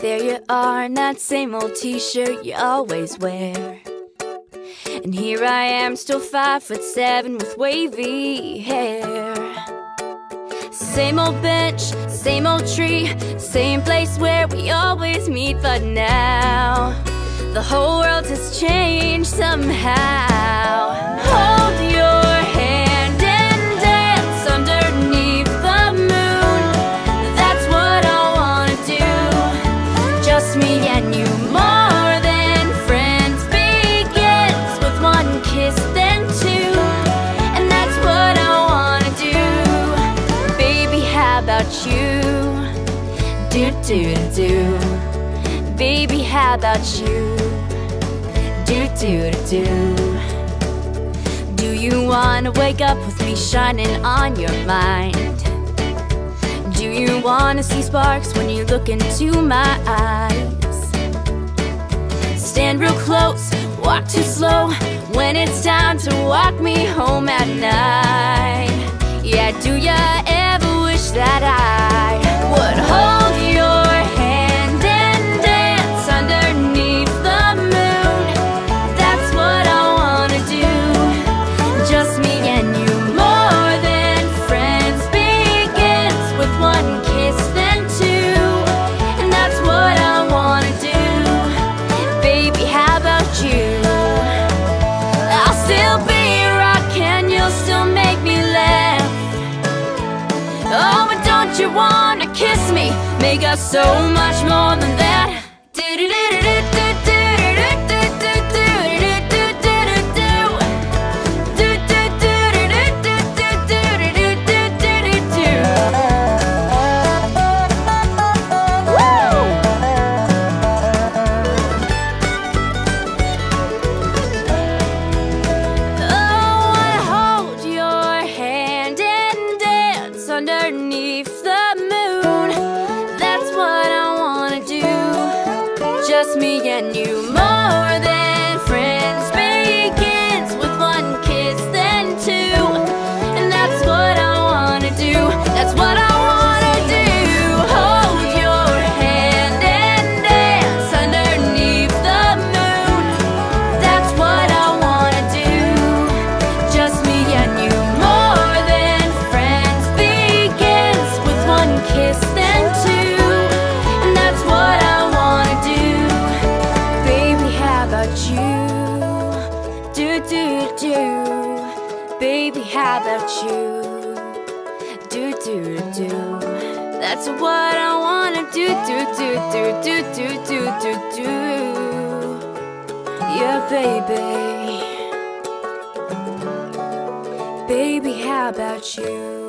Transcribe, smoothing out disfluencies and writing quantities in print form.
There you are in that same old t-shirt you always wear. And here I am, still 5'7" with wavy hair. Same old bench, same old tree, same place where we always meet. But now the whole world has changed somehow. Hold your hand and dance underneath the moon. That's what I wanna do, just me and you. More than friends begins with one kiss, then two, and that's what I wanna do. Baby, how about you? Do do do. Baby, how about you? Do do do. Do you wanna wake up with me shining on your mind? Do you wanna see sparks when you look into my eyes? Stand real close, walk too slow when it's time to walk me home at night. Yeah, do ya ever wish that I would hold your hand and dance underneath the moon? That's what I wanna do, just me and you. More than friends begins with one kiss, then two, and that's what I wanna do. Baby, how about you? I'll still be rockin', you'll still make me laugh. Oh, but don't you wanna kiss me? Make us so much more than that. Underneath the moon, that's what I wanna do, just me and you. More than friends begins with one kiss, then two, and that's what I wanna do. That's what I wanna do. Hold your hand and dance underneath the moon. That's what I wanna do, just me and you. More than friends begins with one kiss, then two, and that's what I wanna do. Baby, how about you? Do do do. Baby, how about you? Do do do. That's what I wanna do. Do do do do do do do do. Yeah, baby. Baby, how about you?